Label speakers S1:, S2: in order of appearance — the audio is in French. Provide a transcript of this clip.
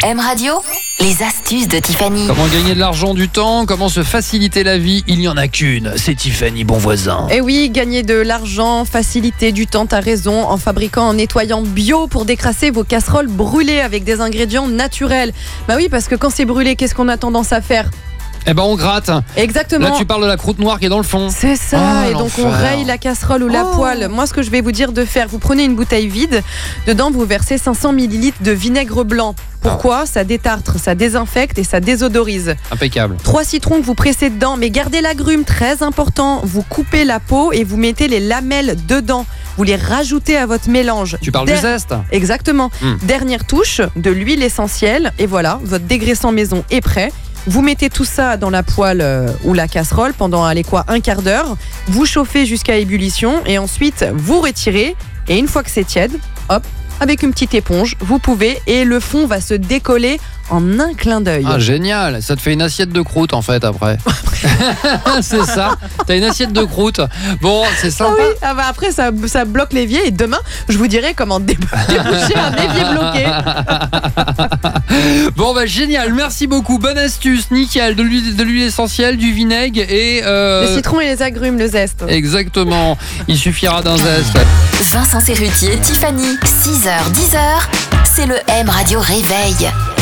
S1: M Radio, les astuces de Tiffany.
S2: Comment gagner de l'argent, du temps, comment se faciliter la vie, il n'y en a qu'une, c'est Tiffany Bonvoisin.
S3: Et oui, gagner de l'argent, faciliter du temps, t'as raison, en fabriquant, en nettoyant bio pour décrasser vos casseroles brûlées avec des ingrédients naturels. Bah oui, parce que quand c'est brûlé, qu'est-ce qu'on a tendance à faire ?
S2: Eh ben on gratte.
S3: Exactement.
S2: Là tu parles de la croûte noire qui est dans le fond.
S3: C'est ça,
S2: Ah,
S3: et donc on
S2: l'enfer.
S3: raye la casserole ou la poêle. Moi, ce que je vais vous dire de faire, vous prenez une bouteille vide, dedans vous versez 500 ml de vinaigre blanc. Pourquoi ? Ça détartre, ça désinfecte et ça désodorise.
S2: Impeccable.
S3: 3 citrons que vous pressez dedans, mais gardez l'agrume, très important. Vous coupez la peau et vous mettez les lamelles dedans. Vous les rajoutez à votre mélange.
S2: Tu parles du zeste ?
S3: Exactement. Dernière touche, de l'huile essentielle. Et voilà, votre dégraissant maison est prêt. Vous mettez tout ça dans la poêle ou la casserole pendant, un quart d'heure. Vous chauffez jusqu'à ébullition et ensuite vous retirez. Et une fois que c'est tiède, hop, avec une petite éponge, vous pouvez, et le fond va se décoller en un clin d'œil.
S2: Ah génial, ça te fait une assiette de croûte en fait après. C'est ça, t'as une assiette de croûte. Bon, c'est
S3: Ah
S2: sympa.
S3: oui, après ça bloque l'évier et demain je vous dirai comment déboucher un évier bloqué.
S2: Bon bah génial, merci beaucoup, bonne astuce, nickel, de l'huile essentielle, du vinaigre et...
S3: Le citron et les agrumes, le zeste.
S2: Exactement, il suffira d'un zeste.
S1: Vincent Serrutier, Tiffany, 6h-10h, c'est le M Radio Réveil.